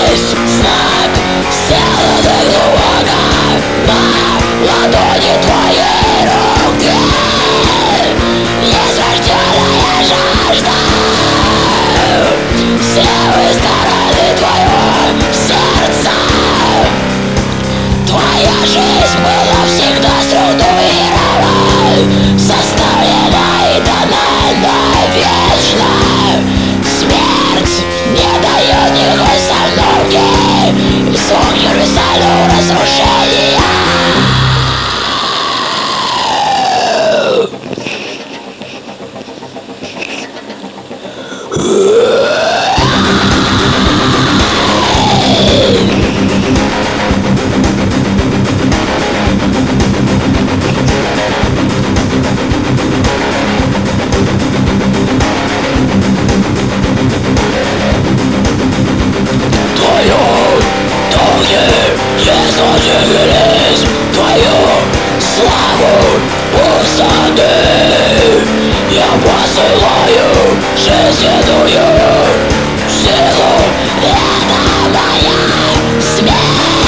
знак, сделанный глубоко на ладони твоей руки. Незрожденная жажда, все вы стороны твоего сердца. Твоя жизнь была всегда структурирована, составлена и тональна вечно. Смерть не дает никакой остановки, звук универсального разрушения. Изложились твою славу пустоты. Я посылаю жизненную силу, это моя смерть.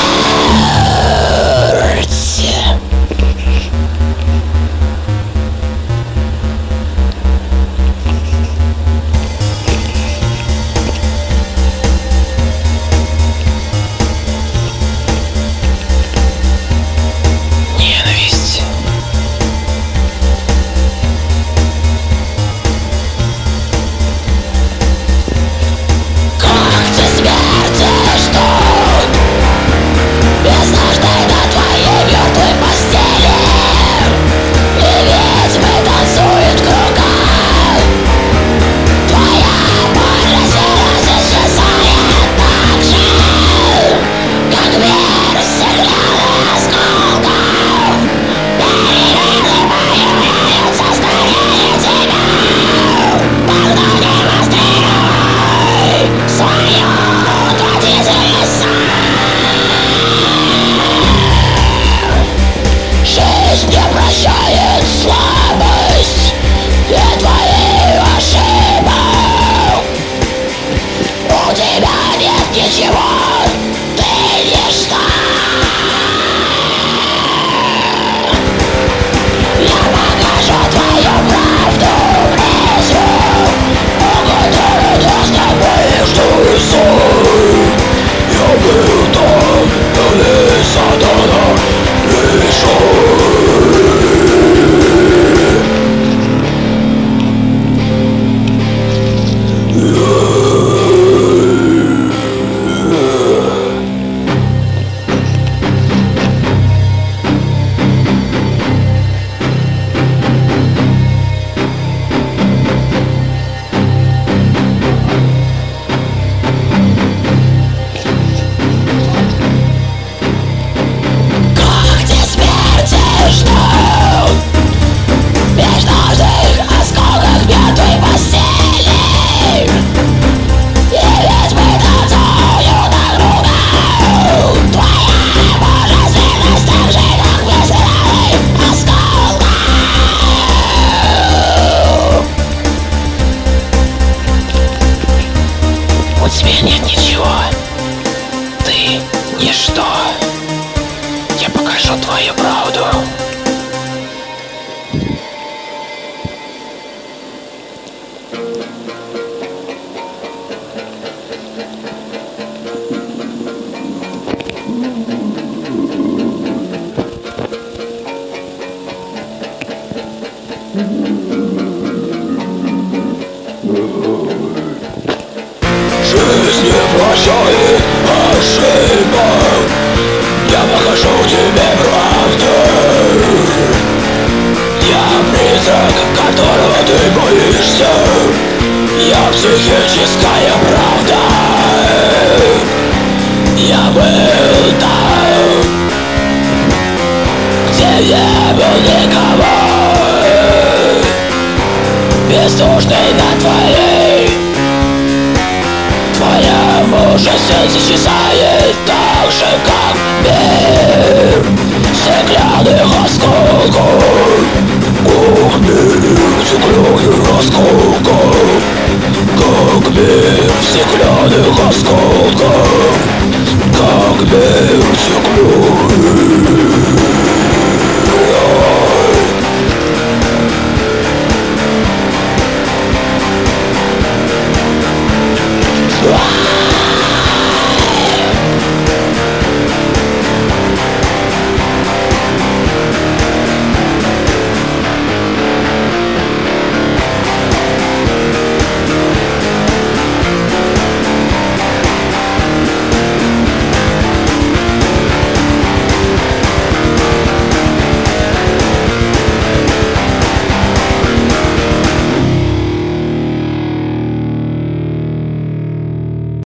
У тебя нет ничего. Ты ничто. Я покажу твою правду. Жизнь не прощает ошибок. Я покажу тебе правду. Я призрак, которого ты боишься. Я психическая правда. Я был там, где не был никого. Бездушный на твоей. Твоя мужественность исчезает так же, как мир стеклянных осколков. Ох, мир стеклянных осколков. Как мир стеклянных осколков. как мир стекло.